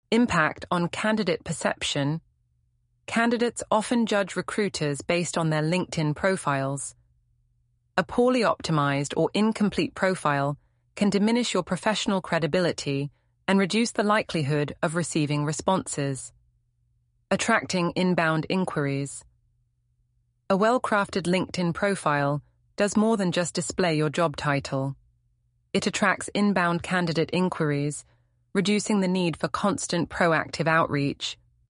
Impact on candidate perception. Candidates often judge recruiters based on their LinkedIn profiles. A poorly optimized or incomplete profile can diminish your professional credibility and reduce the likelihood of receiving responses. Attracting inbound inquiries. A well-crafted LinkedIn profile does more than just display your job title. It attracts inbound candidate inquiries, reducing the need for constant proactive outreach